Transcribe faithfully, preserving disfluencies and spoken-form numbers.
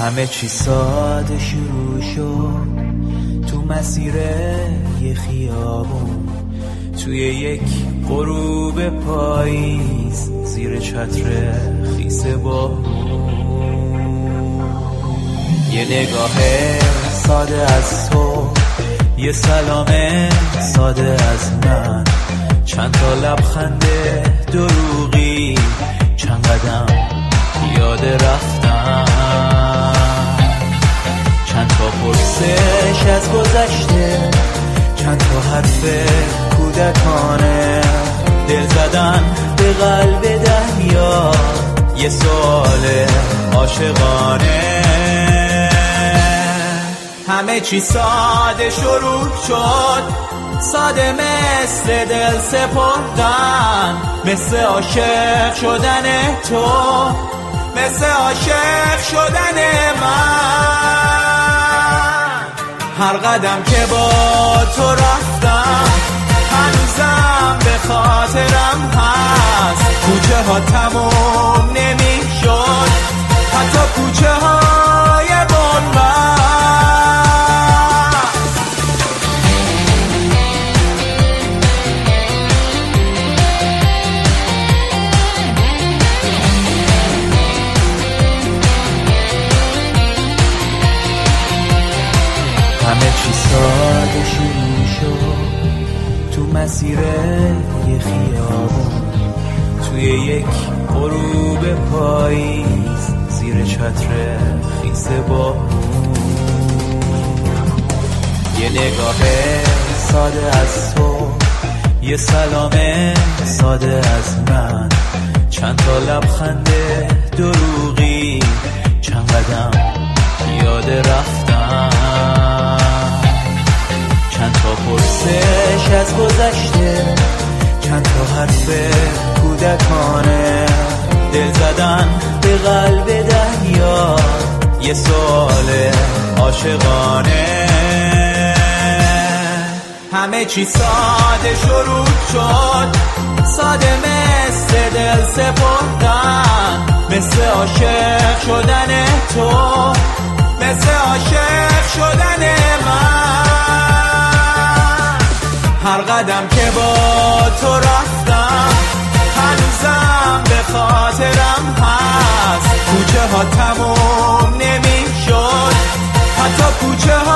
همه چی ساده شروع شد تو مسیر یه خیابون، توی یک غروب پاییز زیر چتر خیس بارون. یه نگاه ساده از تو، یه سلام ساده از من، چند تا لبخند دروغی، چند قدم یاد رفتن، چند تا پرسش از گذشته، چند تا حرف کودکانه، دل زدن به قلب دریا، یه سوال عاشقانه. همه چی ساده شروع شد، ساده مثل دل سپردن، مثل عاشق شدن تو، مثل عاشق شدن من. هر قدم که با تو رفتم هنوزم به خاطرم هست، کوچه ها تموم نمی شد، حتی کوچه های بنبست. همه چی ساده شروع شد تو مسیر یه خیابون، توی یک غروب پاییز زیر چتر خیس بارون. یه نگاه ساده از تو، یه سلام ساده از من، چند تا لبخند دروغی، چند قدم یاد رفتن، چند تا پرسش از گذشته، چند تا حرف کودکانه، دل زدن به قلب دریا، یه سوال عاشقانه. همه چی ساده شروع شد، ساده مثل دل سپردن، مثل عاشق شدن تو، مثل عاشق شدن من. هر قدم که با تو رفتم هنوزم به خاطرم هست، کوچه ها تموم نمی شد، حتی کوچه ها